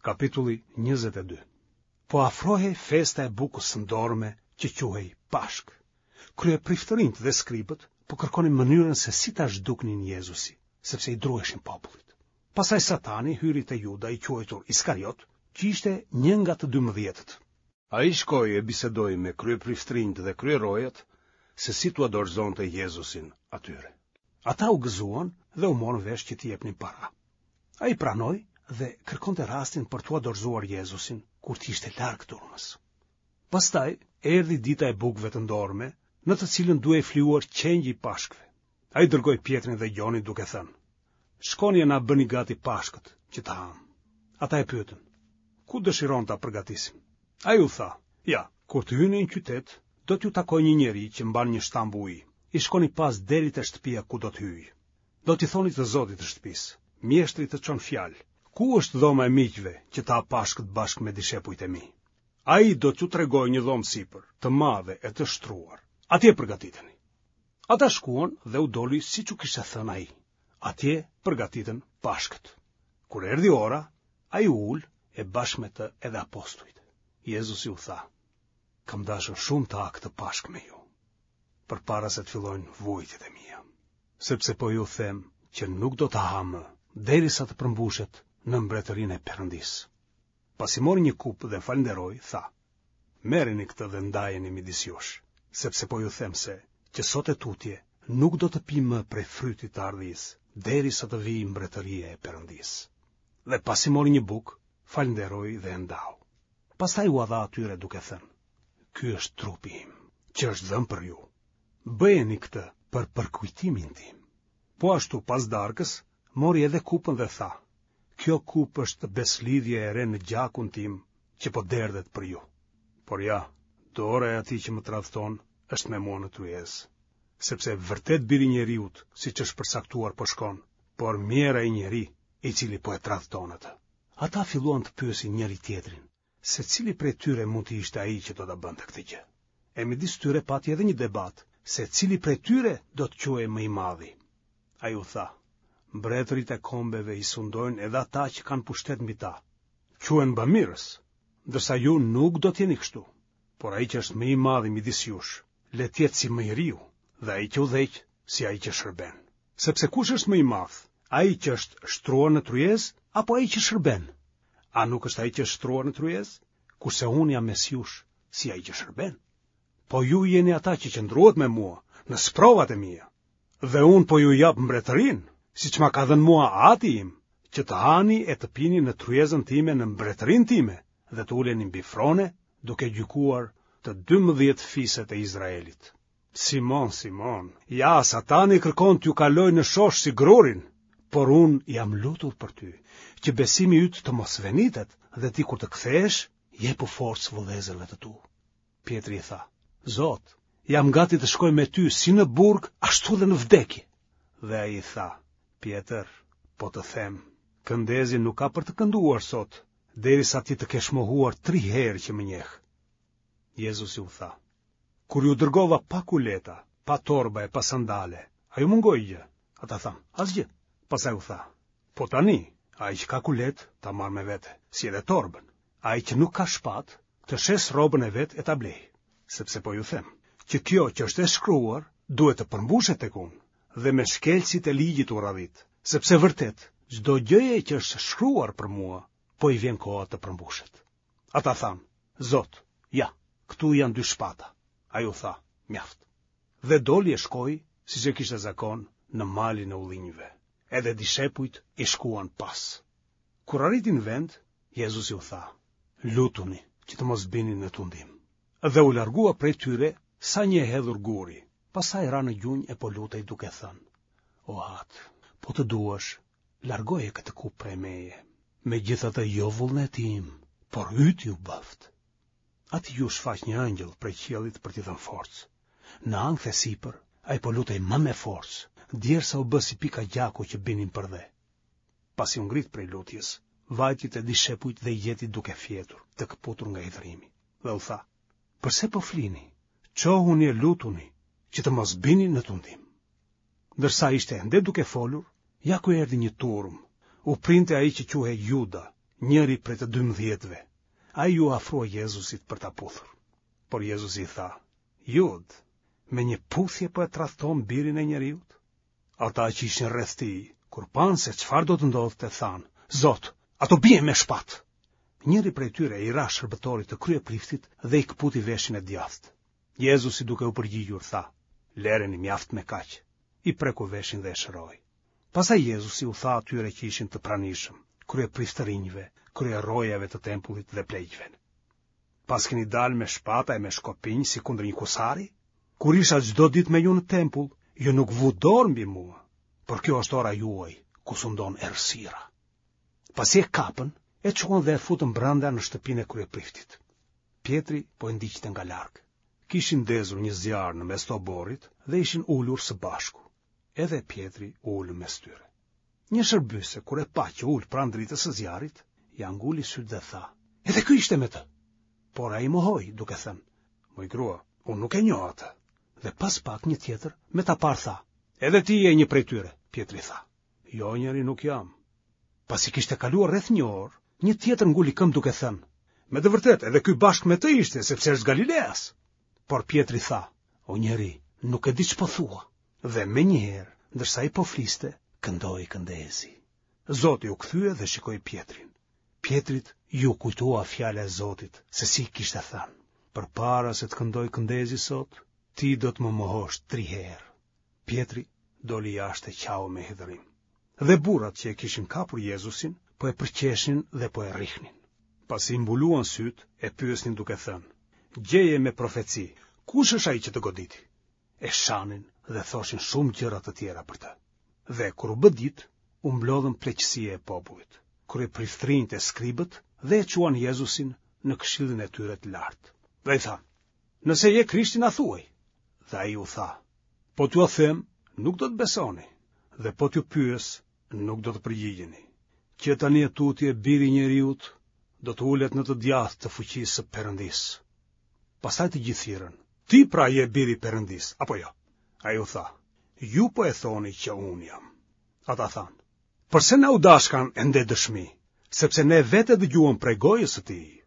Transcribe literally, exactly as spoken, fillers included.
Kapitulli njëzet e dy. Po afrohej festa e bukës së ndorme që quhej Pashk. Krye priftërinjt dhe skribët po kërkonin mënyrën se si ta zhduknin Jezusi, sepse i druheshin popullit. Pastaj Satani hyri te Juda i quajtur Iskariot, që ishte një nga të dymbëdhjetët. Ai shkoi e bisedoi me kryepriftërinjt dhe kryerojët se si t'u dorëzonte Jezusin atyre. Ata u gëzuan dhe u morën vesh që t'i jepnin para. Ai pranoi dhe kërkonte rastin për t'u dorëzuar Jezusin kur t'ishte larg turmës. Pastaj erdhi dita e bukëve të ndorme, në të cilën duhej fluar qengji i Pashkëve. Ai dërgoi Pjetrin dhe Gjonin duke thënë: "Shkoni e na bëni gati Pashkët që ta ham." Ata e pyetën: "Ku dëshiron ta përgatisim?" Ai u tha: "Ja, kur të hyni në qytet, do t'ju takoj një njeri që mban një shtamb uji. I shkoni pas deri te shtëpia ku do të hyj. Do t'i thoni të zotit të shtëpisë: Mjeshtri të çon fjalë. Ku është dhoma e miqve që ta ha Pashkët bashkë me dishepujt e mi? Ai do t'ju tregojë një dhomë sipër, të madhe e të shtruar. Atje përgatiteni." Ata shkuan dhe u doli siç u kishte thënë ai. Atje përgatiten Pashkët. Kur erdhi ora, ai u ul e bashkë me të edhe apostujt. Jezusi u tha: "Kam dashur shumë të ha këtë Pashkë me ju, përpara se të fillojnë vujtjet e mia. Sepse po ju them që nuk do të ha më derisa të përmbushet në mbretërinë e Perëndisë." Pasi mori një kup dhe falenderoi, tha: "Merreni këtë dhe ndajeni midis jush, sepse po ju them se që sot e tutje nuk do të pi më prej frytit të ardhisë, derisa të vijë mbretëria e Perëndisë." Dhe pasi mori një bukë, falenderoi dhe e ndau. Pastaj u dha atyre duke thënë: "Ky është trupi im, që është dhënë për ju. Bëjeni këtë për përkujtimin tim." Po ashtu pas darkës mori edhe kupën dhe tha: "Kjo kupë është beslidhje e re në gjakun tim që po derdhet për ju. Por ja, dora e atij që më tradhton është me mua në tryezë, sepse vërtet biri i njeriut, siç është përcaktuar, po shkon, por miera i njeri i cili po e tradhton atë." Ata filluan të pyesin njëri tjetrin se cili prej tyre mund të ishte ai që do ta bënte këtë gjë. E midis tyre pati edhe një debat se cili prej tyre do të quhej më i madhi. Ai u tha: "Mbretërit e kombeve i sundojnë edhe ata që kanë pushtet mbi ta. Quhen bamirës, ndërsa ju nuk do t'jeni kështu. Por ai që është më i madh midis jush, le të jetë si më i riu, dhe ai që udhëheq si ai që shërben. Sepse kush është më i madh, ai që është shtruar në tryezë apo ai që shërben? A nuk është ai që është shtruar në tryezë? Kurse unë jam mes jush si ai që shërben. Po ju jeni ata që qëndruat me mua në sprovat e mia, dhe unë po ju jap mbretërinë, siç ma ka dhënë mua Ati im, që të hani e të pini në tryezën time në mbretërinë time dhe të uleni mbi frone, duke gjykuar të dymbëdhjetë fiset e Izraelit." "Simon, Simon, ja, Satani kërkon t'ju kaloj në shosh si grurin, por unë jam lutur për ty, që besimi yt të mos venitet dhe ti kur të kthehesh, jepu forcë vëllezërve të tu." Pjetri i tha: "Zot, jam gati të shkoj me ty si në burg, ashtu dhe në vdekje." Dhe ai i tha: "Pjetër, po të them, këndezi nuk ka për të kënduar sot, derisa ti të kesh mohuar tri herë që më njeh." Jezusi u tha: "Kur ju dërgova pa kuleta, pa torba e pa sandale, a ju mungoi gjë?" Ata thanë: "Asgjë." Pastaj u tha: "Po tani, ai që ka kulet, ta marr me vete, si edhe torbën. Ai që nuk ka shpatë, të shes rrobën e vet e ta blej. Sepse po ju them, që kjo që është e shkruar, duhet të përmbushet tek unë, dhe me shkelësit e ligjit u radhit, sepse vërtet, çdo gjëje që është shkruar për mua, po i vjen koha të përmbushet." Ata thanë: "Zot, ja, këtu janë dy shpata." Ai u tha: "Mjaft." Dhe doli e shkoi, siç e kishte zakon, në malin e ullinjve. Edhe dishepujt i shkuan pas. Kur arritin vend, Jezusi u tha: "Lutuni që të mos bini në tundim." Dhe u largua prej tyre sa një e hedhur guri. Pastaj ra në gjunjë e po lutej duke thënë: "O Atë, po të duash, largoje këtë kupë prej meje. Megjithatë jo vullneti im, por yti u bëft." Ati ju shfaq një angjëll prej qiellit për t'i dhënë forcë. Në ankth e sipër, ai po lutej më me forcë, djersa u bë si pika gjaku që binin për dhe. Pasi u ngrit prej lutjes, vajtit e dishepujt dhe i gjeti duke fjetur, të këputur nga hidhrimi. Dhe u tha: "Përse po flini? Qohuni e lutuni, që të mos bini në tundim." Ndërsa ishte ende duke folur, ja ku erdhi një turm. U printe ai që quhej Juda, njëri prej të dymbëdhjetëve, ai ju afroi Jezusit për ta puthur. Por Jezusi i tha: Jud, me një puthje po e tradhton birin e njeriut? Ata që ishin rreth tij, kur panë se çfarë do të ndodhte, thanë: Zot, ato bien me shpatë. Njëri prej tyre i ra shërbëtorit të kryepriftit dhe i kputi veshin e djathtë. Jezusi duke u përgjigjur tha: Lereni mjaft me kaq. I preku veshin dhe e shëroi. Pastaj Jezusi u tha atyre që ishin të pranishëm, kryepriftërinjve, kryerojave të tempullit dhe pleqjve: Pas keni dalë me shpata e me shkopinj si kundër një kusari? Kur isha çdo ditë me ju në tempull, ju nuk vu dorë mbi mua, por kjo është ora juaj, ku sundon errësira. Pasi e kapën, e çuan dhe e futën brenda në shtëpinë e kryepriftit. Pietri po e ndiqte nga larg. Kishin ndezur një zjarr në mes të oborrit dhe ishin ulur së bashku. Edhe Pietri u ul mes tyre. Një shërbyse, kur e pa që ul pranë dritës së zjarrit, ja nguli syt dhe tha: Edhe ky ishte me të. Por ai mohoi, duke thënë: Moj grua, unë nuk e njoh atë. Dhe pas pak një tjetër me ta parë tha: Edhe ti je një prej tyre. Pietri tha: Jo, njeri nuk jam. Pasi kishte kaluar rreth një orë, një tjetër nguli këmbë duke thënë: Me të vërtetë, edhe ky bashkë me të ishte, sepse është Galileas. Por Pietri tha: O njeri, nuk e di ç'po thua. Dhe menjëherë, ndërsa ai po fliste, këndoi këndezi. Zoti u kthye dhe shikoi Pietrin. Pietrit ju kujtua fjala e Zotit, se si kishte thënë: Përpara se të këndoj këndezi sot, ti do të më mohosh tri herë. Pietri doli jashtë e qau me hidhërim. Dhe burrat që e kishin kapur Jezusin, po e përqeshin dhe po e rrihnin. Pasi i mbuluan syt, e pyesnin duke thënë: Gjeje me profeci, kush është ai që të goditi? E shanin dhe thoshin shumë gjëra të tjera për të. Dhe kur u bë ditë, u mblodhën pleqësia e popullit, kryepriftërinjtë e skribët, dhe e quan Jezusin në këshillin e tyre të lartë. Dhe i tha: Nëse je Krishti, na thuaj. Dhe ai u tha: Po t'ju a them, nuk do të besoni, dhe po t'ju pyes, nuk do të përgjigjeni. Që tani e tutje biri i njeriut do të ulet në të djathtë të fuqisë së Perëndis. Pastaj të gjithë thirrën: Ti pra je biri i Perëndis, apo jo? Ai u tha: Ju po e thoni që unë jam. Ata thanë: Përse na u dashkan ende dëshmi, sepse ne vetë dëgjuam prej gojës së tij.